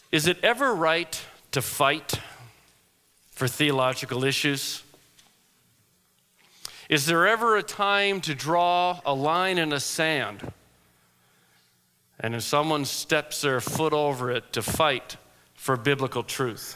Is it ever right to fight for theological issues? Is there ever a time to draw a line in the sand, and if someone steps their foot over it, to fight for biblical truth?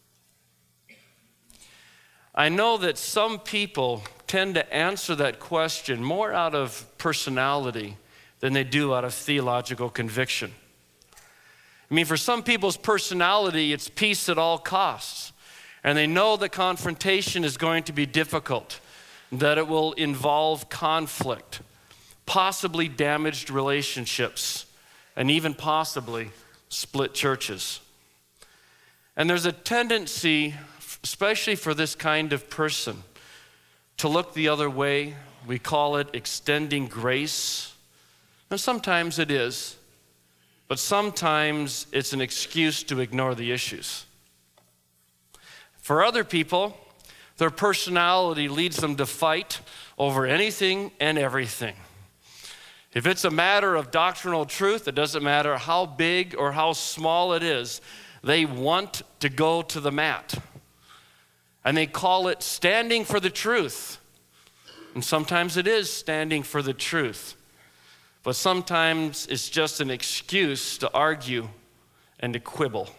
I know that some people tend to answer that question more out of personality than they do out of theological conviction. I mean, for some people's personality, it's peace at all costs. And they know that confrontation is going to be difficult, that it will involve conflict, possibly damaged relationships, and even possibly split churches. And there's a tendency, especially for this kind of person, to look the other way. We call it extending grace. And sometimes it is. But sometimes it's an excuse to ignore the issues. For other people, their personality leads them to fight over anything and everything. If it's a matter of doctrinal truth, it doesn't matter how big or how small it is, they want to go to the mat. And they call it standing for the truth. And sometimes it is standing for the truth. But sometimes it's just an excuse to argue and to quibble.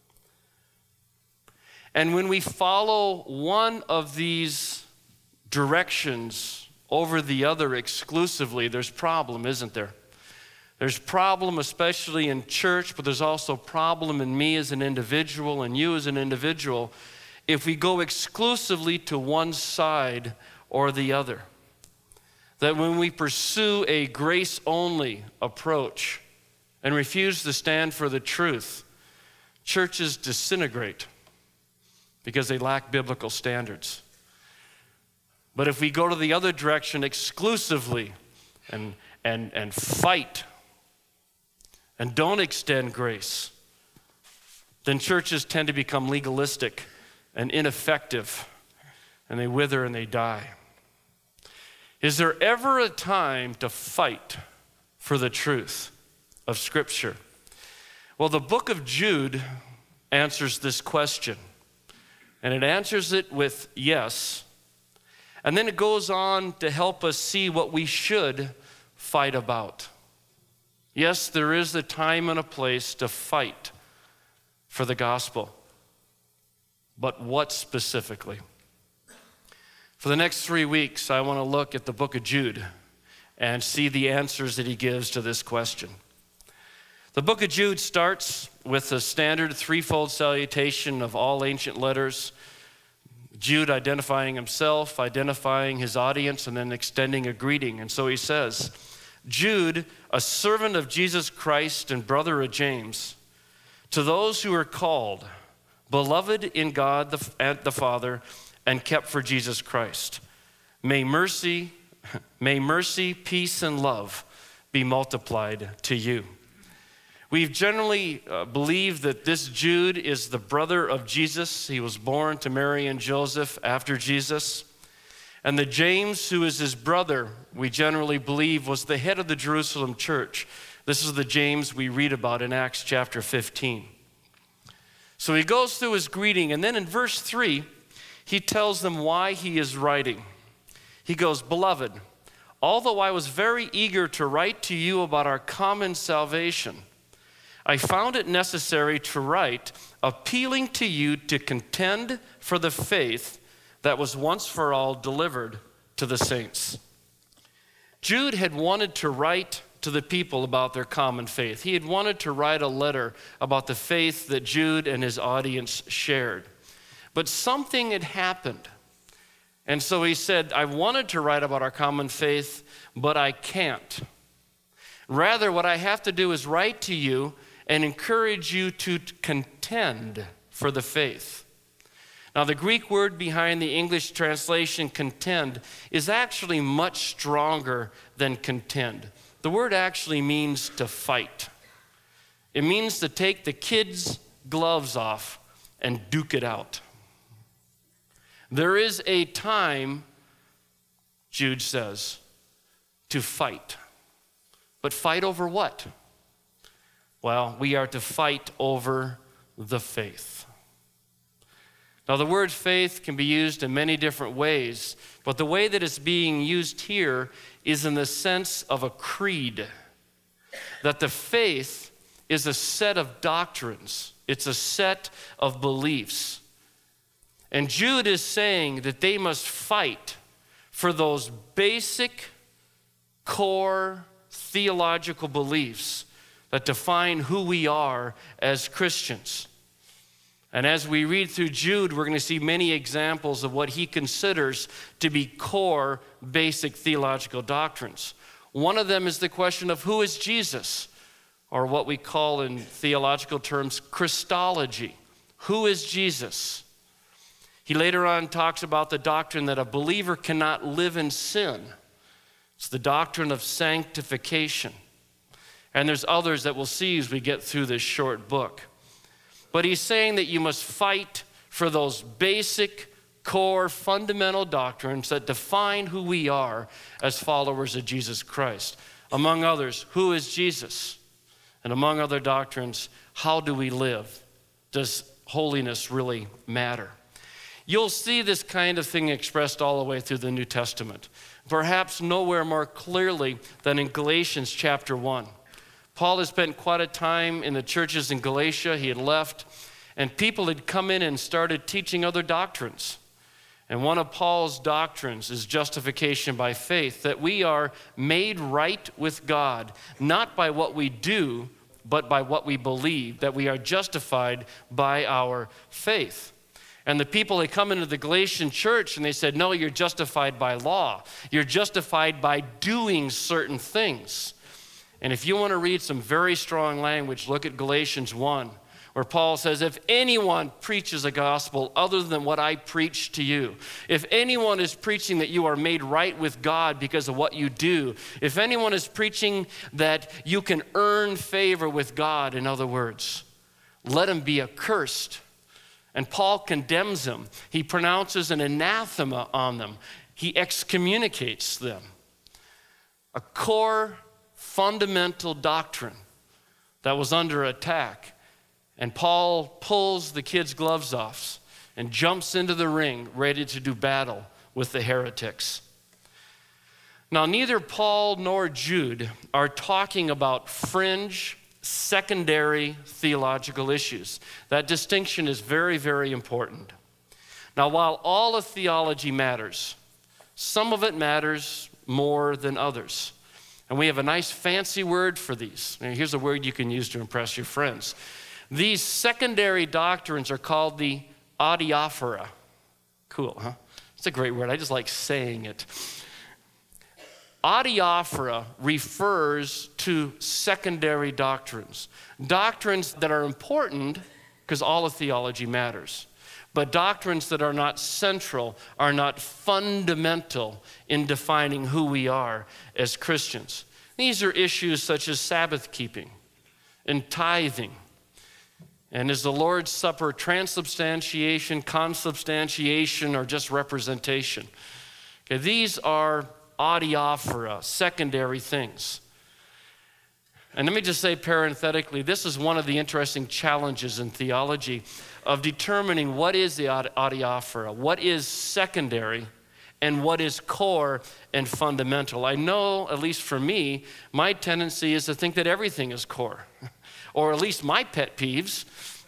And when we follow one of these directions over the other exclusively, there's problem, isn't there? There's problem especially in church, but there's also problem in me as an individual and you as an individual if we go exclusively to one side or the other. That when we pursue a grace-only approach and refuse to stand for the truth, churches disintegrate because they lack biblical standards. But if we go to the other direction exclusively and fight and don't extend grace, then churches tend to become legalistic and ineffective, and they wither and they die. Is there ever a time to fight for the truth of Scripture? Well, the book of Jude answers this question, and it answers it with yes, and then it goes on to help us see what we should fight about. Yes, there is a time and a place to fight for the gospel, but what specifically? For the next 3 weeks, I want to look at the book of Jude and see the answers that he gives to this question. The book of Jude starts with the standard threefold salutation of all ancient letters. Jude identifying himself, identifying his audience, and then extending a greeting. And so he says, Jude, a servant of Jesus Christ and brother of James, to those who are called, beloved in God the Father, and kept for Jesus Christ. May mercy, peace, and love be multiplied to you. We've generally believed that this Jude is the brother of Jesus. He was born to Mary and Joseph after Jesus. And the James, who is his brother, we generally believe was the head of the Jerusalem church. This is the James we read about in Acts chapter 15. So he goes through his greeting, and then in verse 3, he tells them why he is writing. He goes, Beloved, although I was very eager to write to you about our common salvation, I found it necessary to write, appealing to you to contend for the faith that was once for all delivered to the saints. Jude had wanted to write to the people about their common faith. He had wanted to write a letter about the faith that Jude and his audience shared. But something had happened. And so he said, I wanted to write about our common faith, but I can't. Rather, what I have to do is write to you and encourage you to contend for the faith. Now, the Greek word behind the English translation contend is actually much stronger than contend. The word actually means to fight. It means to take the kid's gloves off and duke it out. There is a time, Jude says, to fight. But fight over what? Well, we are to fight over the faith. Now, the word faith can be used in many different ways, but the way that it's being used here is in the sense of a creed. That the faith is a set of doctrines. It's a set of beliefs. And Jude is saying that they must fight for those basic, core theological beliefs that define who we are as Christians. And as we read through Jude, we're going to see many examples of what he considers to be core, basic theological doctrines. One of them is the question of who is Jesus, or what we call in theological terms, Christology. Who is Jesus? He later on talks about the doctrine that a believer cannot live in sin. It's the doctrine of sanctification. And there's others that we'll see as we get through this short book. But he's saying that you must fight for those basic, core, fundamental doctrines that define who we are as followers of Jesus Christ. Among others, who is Jesus? And among other doctrines, how do we live? Does holiness really matter? You'll see this kind of thing expressed all the way through the New Testament. Perhaps nowhere more clearly than in Galatians chapter 1. Paul had spent quite a time in the churches in Galatia. He had left, and people had come in and started teaching other doctrines. And one of Paul's doctrines is justification by faith, that we are made right with God, not by what we do, but by what we believe, that we are justified by our faith. And the people, they come into the Galatian church and they said, no, you're justified by law. You're justified by doing certain things. And if you want to read some very strong language, look at Galatians 1, where Paul says, if anyone preaches a gospel other than what I preach to you, if anyone is preaching that you are made right with God because of what you do, if anyone is preaching that you can earn favor with God, in other words, let him be accursed. And Paul condemns them. He pronounces an anathema on them. He excommunicates them. A core fundamental doctrine that was under attack. And Paul pulls the kids' gloves off and jumps into the ring ready to do battle with the heretics. Now, neither Paul nor Jude are talking about fringe, secondary theological issues. That distinction is very, very important. Now, while all of theology matters, some of it matters more than others. And we have a nice fancy word for these. And here's a word you can use to impress your friends. These secondary doctrines are called the adiaphora. Cool, huh? It's a great word. I just like saying it. Adiaphora refers to secondary doctrines. Doctrines that are important because all of theology matters. But doctrines that are not central, are not fundamental in defining who we are as Christians. These are issues such as Sabbath keeping and tithing. And is the Lord's Supper transubstantiation, consubstantiation, or just representation? Okay, these are adiaphora, secondary things. And let me just say parenthetically, this is one of the interesting challenges in theology of determining what is the adiaphora, what is secondary, and what is core and fundamental. I know, at least for me, my tendency is to think that everything is core, or at least my pet peeves.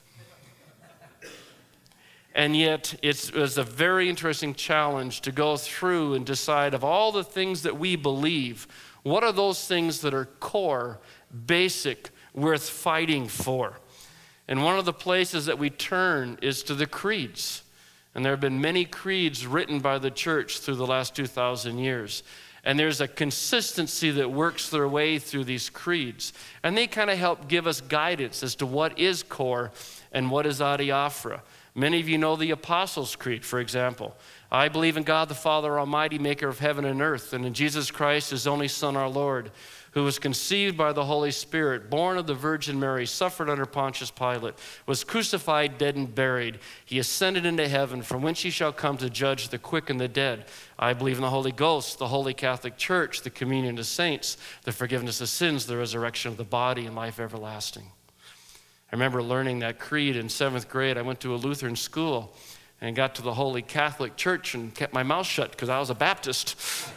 And yet, it was a very interesting challenge to go through and decide of all the things that we believe, what are those things that are core, basic, worth fighting for? And one of the places that we turn is to the creeds. And there have been many creeds written by the church through the last 2,000 years. And there's a consistency that works their way through these creeds. And they kind of help give us guidance as to what is core and what is adiaphora. Many of you know the Apostles' Creed, for example. I believe in God the Father Almighty, maker of heaven and earth, and in Jesus Christ, his only Son, our Lord, who was conceived by the Holy Spirit, born of the Virgin Mary, suffered under Pontius Pilate, was crucified, dead, and buried. He ascended into heaven, from whence he shall come to judge the quick and the dead. I believe in the Holy Ghost, the Holy Catholic Church, the communion of saints, the forgiveness of sins, the resurrection of the body, and life everlasting. I remember learning that creed in 7th grade. I went to a Lutheran school and got to the Holy Catholic Church and kept my mouth shut because I was a Baptist.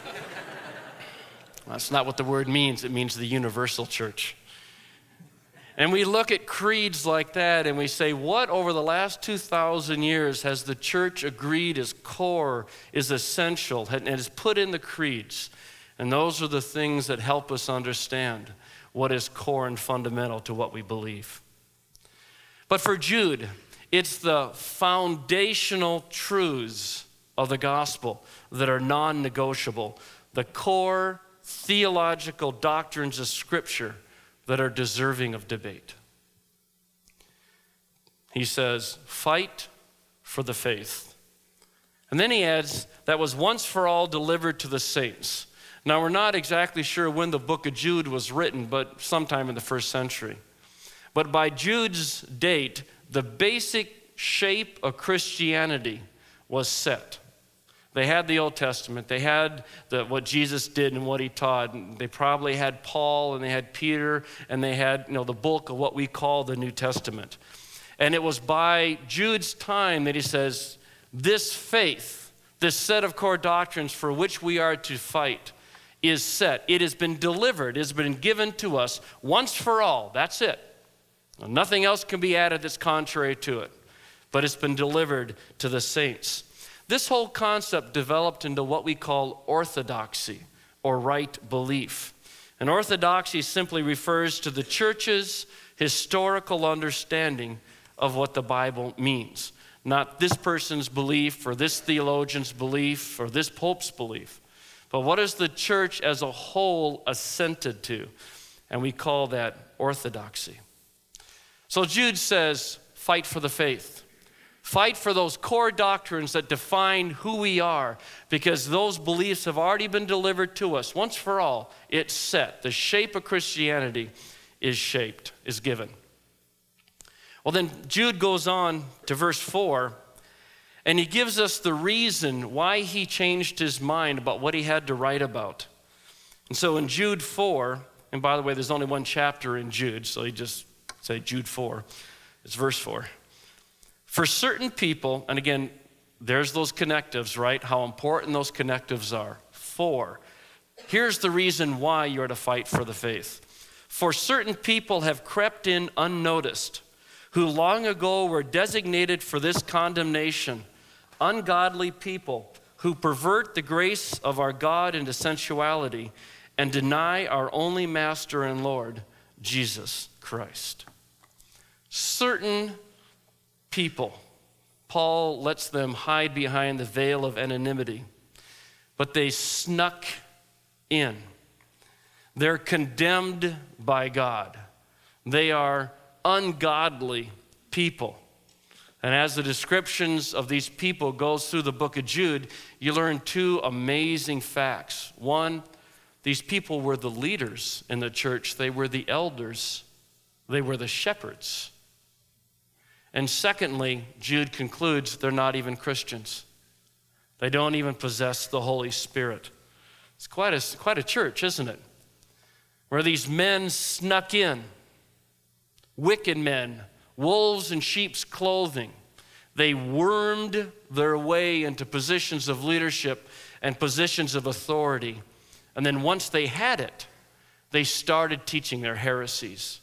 That's not what the word means. It means the universal church. And we look at creeds like that and we say, what over the last 2,000 years has the church agreed is core, is essential, and is put in the creeds? And those are the things that help us understand what is core and fundamental to what we believe. But for Jude, it's the foundational truths of the gospel that are non-negotiable, the core theological doctrines of Scripture that are deserving of debate. He says, fight for the faith. And then he adds, that was once for all delivered to the saints. Now, we're not exactly sure when the book of Jude was written, but sometime in the 1st century. But by Jude's date, the basic shape of Christianity was set. They had the Old Testament. They had what Jesus did and what he taught. And they probably had Paul and they had Peter and they had the bulk of what we call the New Testament. And it was by Jude's time that he says, this faith, this set of core doctrines for which we are to fight is set. It has been delivered. It has been given to us once for all. That's it. Nothing else can be added that's contrary to it. But it's been delivered to the saints. This whole concept developed into what we call orthodoxy, or right belief. And orthodoxy simply refers to the church's historical understanding of what the Bible means. Not this person's belief, or this theologian's belief, or this pope's belief. But what is the church as a whole assented to? And we call that orthodoxy. So Jude says, fight for the faith. Fight for those core doctrines that define who we are, because those beliefs have already been delivered to us. Once for all, it's set. The shape of Christianity is shaped, is given. Well, then Jude goes on to verse 4, and he gives us the reason why he changed his mind about what he had to write about. And so in Jude 4, and by the way, there's only one chapter in Jude, so he just say Jude 4. It's verse 4. For certain people, and again, there's those connectives, right? How important those connectives are. For, here's the reason why you're to fight for the faith. For certain people have crept in unnoticed, who long ago were designated for this condemnation, ungodly people who pervert the grace of our God into sensuality and deny our only Master and Lord, Jesus Christ. Certain people, Paul lets them hide behind the veil of anonymity, but they snuck in. They're condemned by God. They are ungodly people. And as the descriptions of these people goes through the book of Jude, you learn two amazing facts. One, these people were the leaders in the church. They were the elders. They were the shepherds. And secondly, Jude concludes they're not even Christians. They don't even possess the Holy Spirit. It's quite a church, isn't it? Where these men snuck in, wicked men, wolves in sheep's clothing. They wormed their way into positions of leadership and positions of authority. And then once they had it, they started teaching their heresies.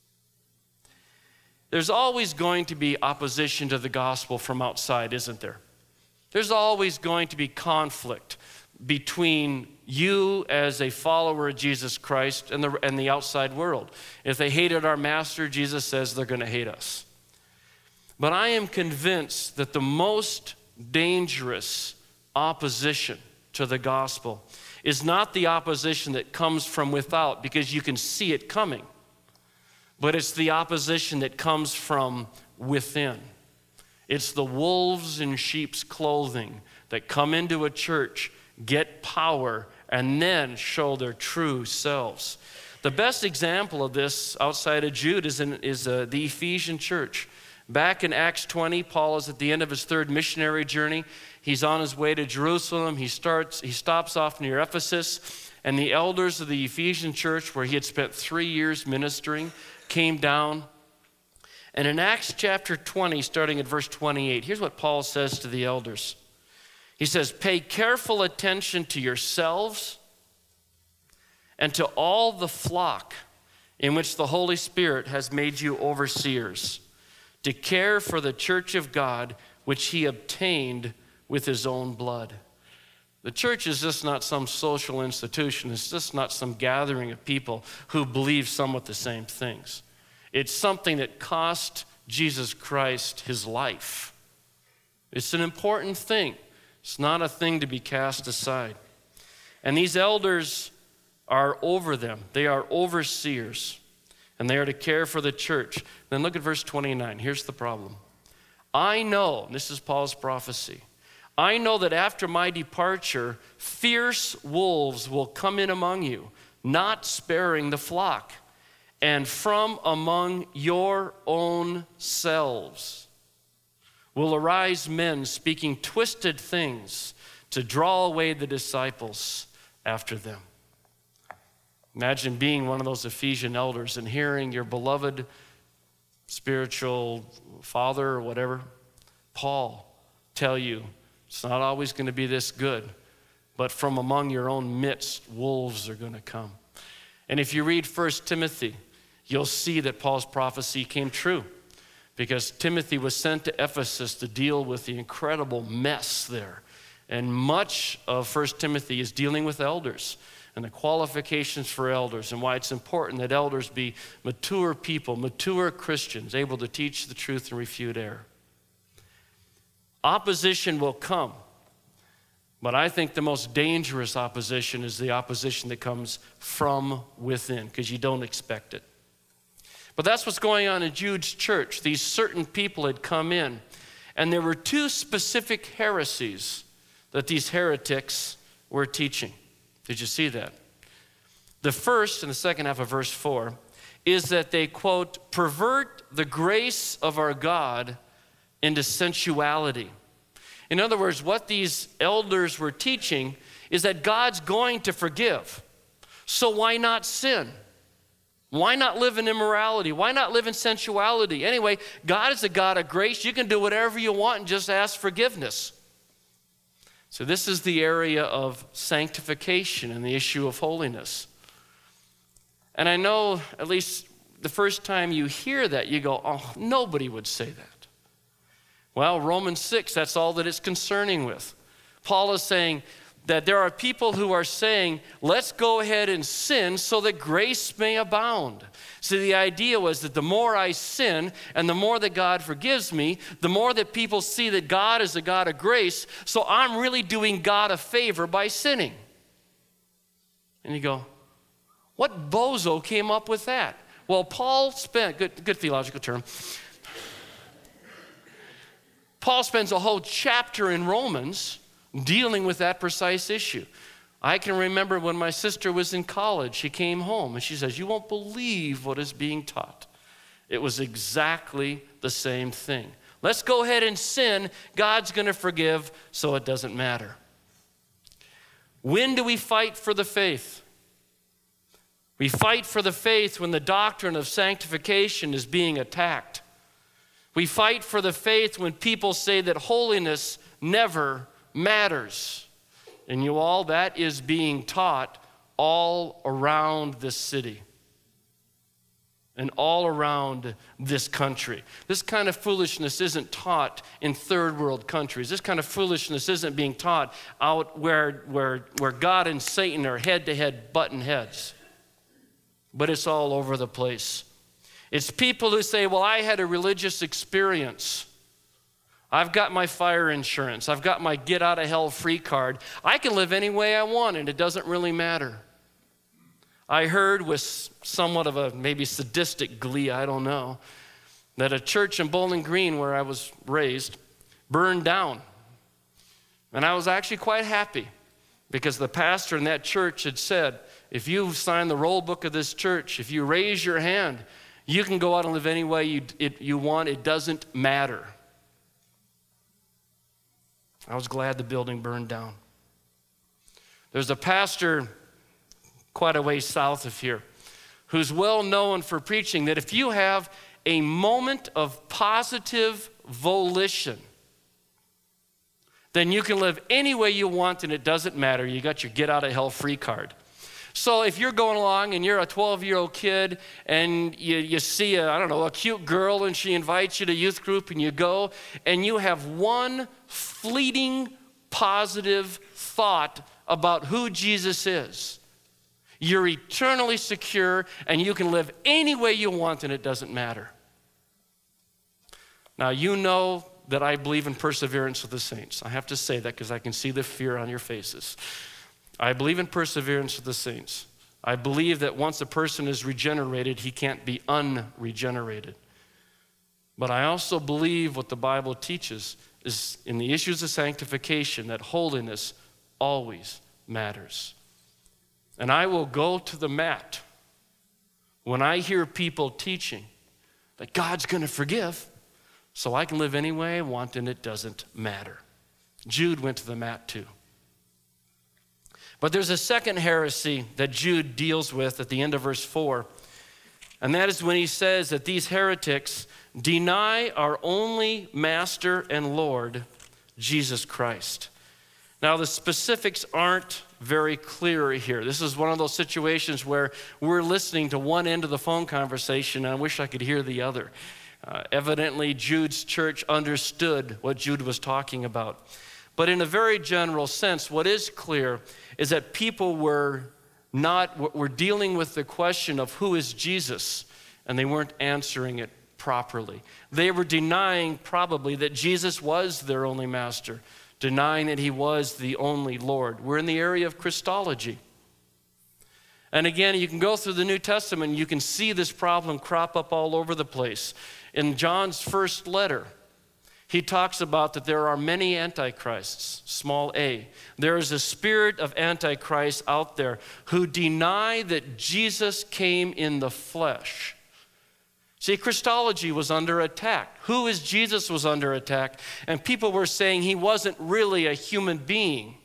There's always going to be opposition to the gospel from outside, isn't there? There's always going to be conflict between you as a follower of Jesus Christ and the outside world. If they hated our master, Jesus says they're going to hate us. But I am convinced that the most dangerous opposition to the gospel is not the opposition that comes from without, because you can see it coming. But it's the opposition that comes from within. It's the wolves in sheep's clothing that come into a church, get power, and then show their true selves. The best example of this outside of Jude is the Ephesian church. Back in Acts 20, Paul is at the end of his third missionary journey. He's on his way to Jerusalem. He stops off near Ephesus, and the elders of the Ephesian church, where he had spent 3 years ministering, came down, And in Acts chapter 20, starting at verse 28, here's what Paul says to the elders. He says, pay careful attention to yourselves and to all the flock in which the Holy Spirit has made you overseers, to care for the church of God, which he obtained with his own blood. The church is just not some social institution. It's just not some gathering of people who believe somewhat the same things. It's something that cost Jesus Christ his life. It's an important thing. It's not a thing to be cast aside. And these elders are over them. They are overseers, and they are to care for the church. Then look at verse 29. Here's the problem. I know, and this is Paul's prophecy, I know that after my departure, fierce wolves will come in among you, not sparing the flock, and from among your own selves will arise men speaking twisted things to draw away the disciples after them. Imagine being one of those Ephesian elders and hearing your beloved spiritual father or whatever, Paul, tell you, it's not always going to be this good, but from among your own midst, wolves are going to come. And if you read 1 Timothy, you'll see that Paul's prophecy came true, because Timothy was sent to Ephesus to deal with the incredible mess there. And much of 1 Timothy is dealing with elders and the qualifications for elders and why it's important that elders be mature people, mature Christians, able to teach the truth and refute error. Opposition will come, but I think the most dangerous opposition is the opposition that comes from within, because you don't expect it. But that's what's going on in Jude's church. These certain people had come in, and there were two specific heresies that these heretics were teaching. Did you see that? The first, in the second half of verse 4, is that they, quote, pervert the grace of our God into sensuality. In other words, what these elders were teaching is that God's going to forgive. So why not sin? Why not live in immorality? Why not live in sensuality? Anyway, God is a God of grace. You can do whatever you want and just ask forgiveness. So this is the area of sanctification and the issue of holiness. And I know at least the first time you hear that, you go, oh, nobody would say that. Well, Romans 6, that's all that it's concerning with. Paul is saying that there are people who are saying, let's go ahead and sin so that grace may abound. So the idea was that the more I sin and the more that God forgives me, the more that people see that God is a God of grace, so I'm really doing God a favor by sinning. And you go, what bozo came up with that? Well, Paul spent, good theological term, Paul spends a whole chapter in Romans dealing with that precise issue. I can remember when my sister was in college, she came home and she says, you won't believe what is being taught. It was exactly the same thing. Let's go ahead and sin. God's going to forgive, so it doesn't matter. When do we fight for the faith? We fight for the faith when the doctrine of sanctification is being attacked. We fight for the faith when people say that holiness never matters. And you all, that is being taught all around this city and all around this country. This kind of foolishness isn't taught in third world countries. This kind of foolishness isn't being taught out where God and Satan are head-to-head button heads. But it's all over the place. It's people who say, well, I had a religious experience. I've got my fire insurance. I've got my get out of hell free card. I can live any way I want and it doesn't really matter. I heard with somewhat of a maybe sadistic glee, I don't know, that a church in Bowling Green where I was raised burned down. And I was actually quite happy because the pastor in that church had said, if you sign the roll book of this church, if you raise your hand, you can go out and live any way you want. It doesn't matter. I was glad the building burned down. There's a pastor quite a ways south of here who's well known for preaching that if you have a moment of positive volition, then you can live any way you want and it doesn't matter. You got your get out of hell free card. So if you're going along and you're a 12-year-old kid and you see a cute girl and she invites you to youth group and you go and you have one fleeting positive thought about who Jesus is, you're eternally secure and you can live any way you want and it doesn't matter. Now, you know that I believe in perseverance with the saints. I have to say that because I can see the fear on your faces. I believe in perseverance with the saints. I believe that once a person is regenerated, he can't be unregenerated. But I also believe what the Bible teaches is in the issues of sanctification, that holiness always matters. And I will go to the mat when I hear people teaching that God's going to forgive, so I can live any way I want and it doesn't matter. Jude went to the mat too. But there's a second heresy that Jude deals with at the end of verse 4, and that is when he says that these heretics deny our only Master and Lord, Jesus Christ. Now, the specifics aren't very clear here. This is one of those situations where we're listening to one end of the phone conversation, and I wish I could hear the other. Evidently, Jude's church understood what Jude was talking about. But in a very general sense, what is clear is that people were dealing with the question of who is Jesus, and they weren't answering it properly. They were denying probably that Jesus was their only master, denying that he was the only Lord. We're in the area of Christology. And again, you can go through the New Testament, and you can see this problem crop up all over the place. In John's first letter, he talks about that there are many antichrists, small a. There is a spirit of antichrist out there who deny that Jesus came in the flesh. See, Christology was under attack. Who is Jesus was under attack, and people were saying he wasn't really a human being.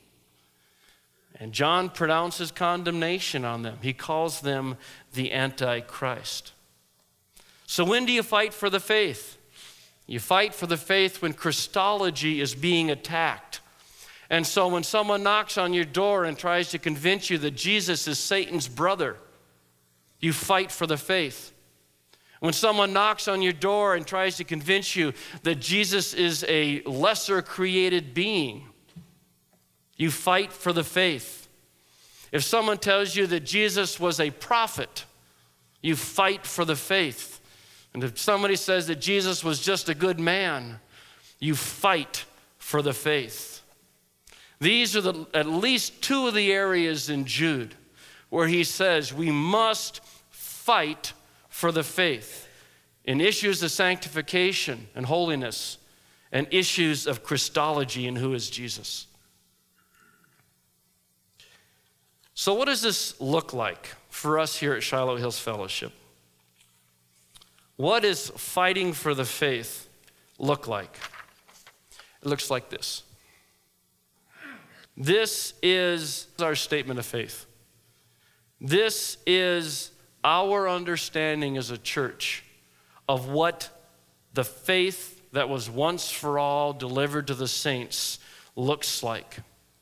And John pronounces condemnation on them. He calls them the Antichrist. So when do you fight for the faith? You fight for the faith when Christology is being attacked. And so when someone knocks on your door and tries to convince you that Jesus is Satan's brother, you fight for the faith. When someone knocks on your door and tries to convince you that Jesus is a lesser created being, you fight for the faith. If someone tells you that Jesus was a prophet, you fight for the faith. And if somebody says that Jesus was just a good man, you fight for the faith. These are at least two of the areas in Jude where he says we must fight for the faith in issues of sanctification and holiness and issues of Christology and who is Jesus. So what does this look like for us here at Shiloh Hills Fellowship? What does fighting for the faith look like? It looks like this. This is our statement of faith. This is our understanding as a church of what the faith that was once for all delivered to the saints looks like.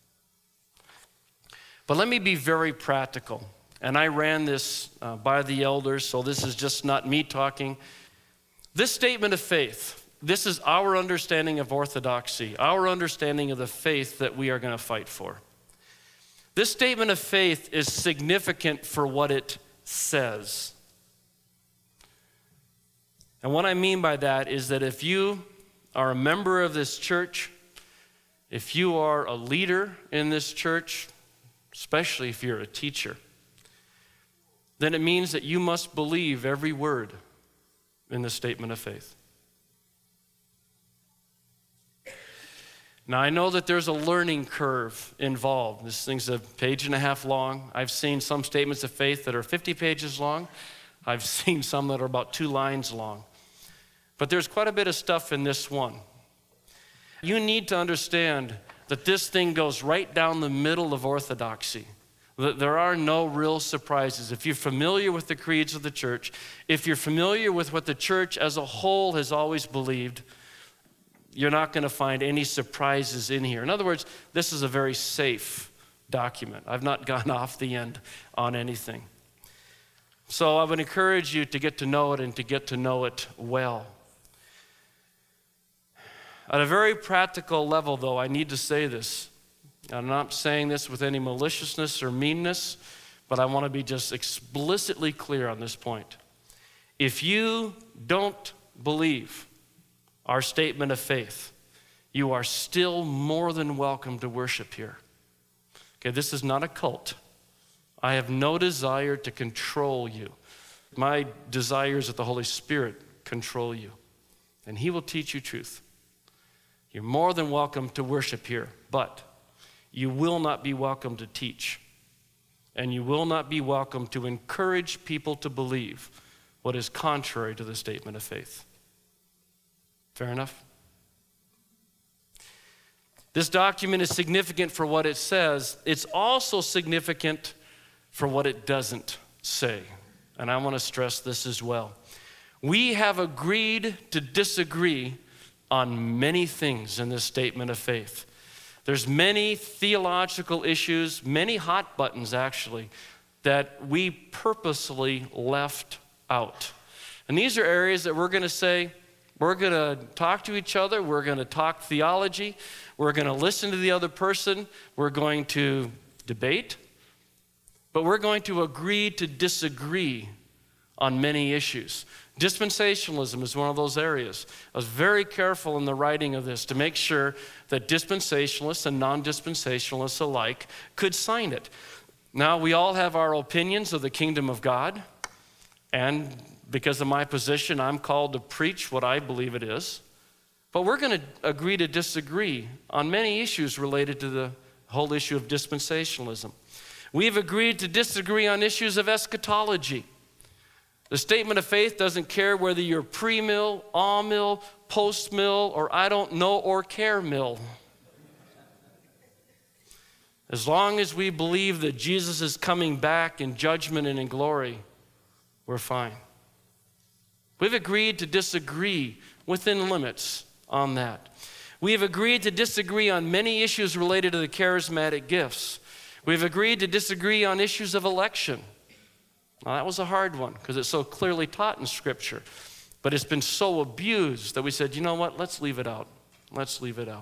But let me be very practical. And I ran this by the elders, so this is just not me talking. This statement of faith, this is our understanding of orthodoxy, our understanding of the faith that we are going to fight for. This statement of faith is significant for what it says. And what I mean by that is that if you are a member of this church, if you are a leader in this church, especially if you're a teacher, then it means that you must believe every word in the statement of faith. Now, I know that there's a learning curve involved. This thing's a page and a half long. I've seen some statements of faith that are 50 pages long. I've seen some that are about 2 lines long. But there's quite a bit of stuff in this one. You need to understand that this thing goes right down the middle of orthodoxy. There are no real surprises. If you're familiar with the creeds of the church, if you're familiar with what the church as a whole has always believed, you're not going to find any surprises in here. In other words, this is a very safe document. I've not gone off the end on anything. So I would encourage you to get to know it and to get to know it well. At a very practical level, though, I need to say this. I'm not saying this with any maliciousness or meanness, but I want to be just explicitly clear on this point. If you don't believe our statement of faith, you are still more than welcome to worship here. Okay, this is not a cult. I have no desire to control you. My desire is that the Holy Spirit control you, and He will teach you truth. You're more than welcome to worship here, but you will not be welcome to teach, and you will not be welcome to encourage people to believe what is contrary to the statement of faith. Fair enough? This document is significant for what it says. It's also significant for what it doesn't say. And I want to stress this as well. We have agreed to disagree on many things in this statement of faith. There's many theological issues, many hot buttons actually, that we purposely left out. And these are areas that we're going to say, we're going to talk to each other, we're going to talk theology, we're going to listen to the other person, we're going to debate, but we're going to agree to disagree on many issues. Dispensationalism is one of those areas. I was very careful in the writing of this to make sure that dispensationalists and non-dispensationalists alike could sign it. Now, we all have our opinions of the kingdom of God, and because of my position, I'm called to preach what I believe it is. But we're going to agree to disagree on many issues related to the whole issue of dispensationalism. We've agreed to disagree on issues of eschatology. The statement of faith doesn't care whether you're pre-mill, all-mill, post-mill, or I don't know or care mill. As long as we believe that Jesus is coming back in judgment and in glory, we're fine. We've agreed to disagree within limits on that. We have agreed to disagree on many issues related to the charismatic gifts. We've agreed to disagree on issues of election. Now, that was a hard one because it's so clearly taught in Scripture. But it's been so abused that we said, you know what, let's leave it out. Let's leave it out.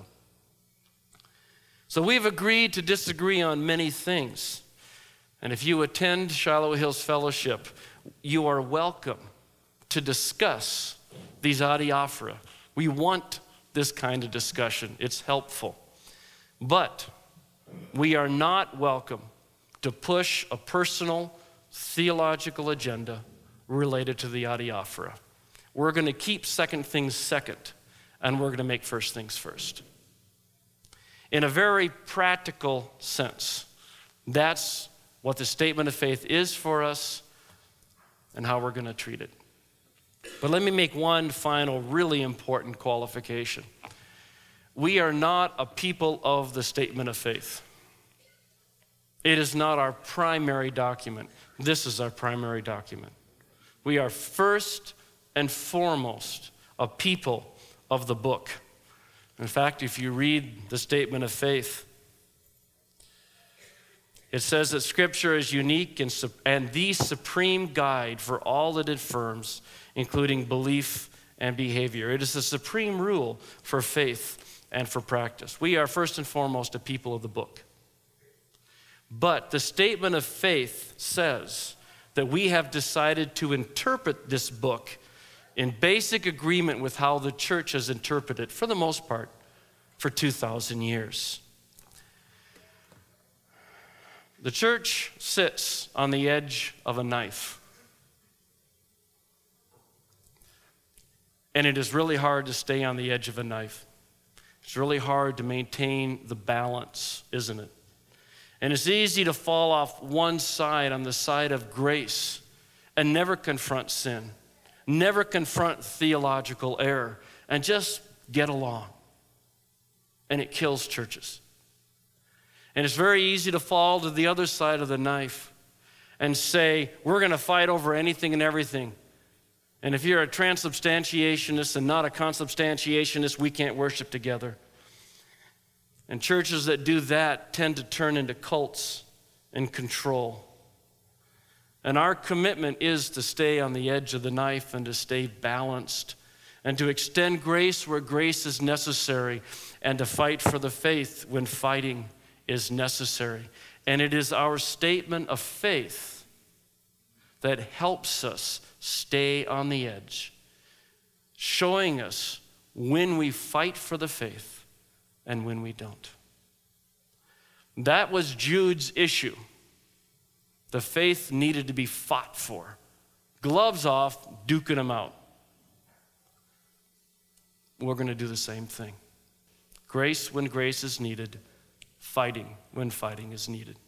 So we've agreed to disagree on many things. And if you attend Shiloh Hills Fellowship, you are welcome to discuss these adiaphora. We want this kind of discussion. It's helpful. But we are not welcome to push a personal theological agenda related to the adiaphora. We're going to keep second things second, and we're going to make first things first. In a very practical sense, that's what the statement of faith is for us and how we're going to treat it. But let me make one final really important qualification. We are not a people of the statement of faith. It is not our primary document. This is our primary document. We are first and foremost a people of the book. In fact, if you read the statement of faith, it says that Scripture is unique and the supreme guide for all that it affirms, including belief and behavior. It is the supreme rule for faith and for practice. We are first and foremost a people of the book. But the statement of faith says that we have decided to interpret this book in basic agreement with how the church has interpreted it, for the most part, for 2,000 years. The church sits on the edge of a knife. And it is really hard to stay on the edge of a knife. It's really hard to maintain the balance, isn't it? And it's easy to fall off one side, on the side of grace, and never confront sin, never confront theological error, and just get along. And it kills churches. And it's very easy to fall to the other side of the knife and say, we're going to fight over anything and everything. And if you're a transubstantiationist and not a consubstantiationist, we can't worship together. And churches that do that tend to turn into cults and control. And our commitment is to stay on the edge of the knife and to stay balanced and to extend grace where grace is necessary and to fight for the faith when fighting is necessary. And it is our statement of faith that helps us stay on the edge, showing us when we fight for the faith and when we don't. That was Jude's issue. The faith needed to be fought for. Gloves off, duking them out. We're going to do the same thing. Grace when grace is needed, fighting when fighting is needed.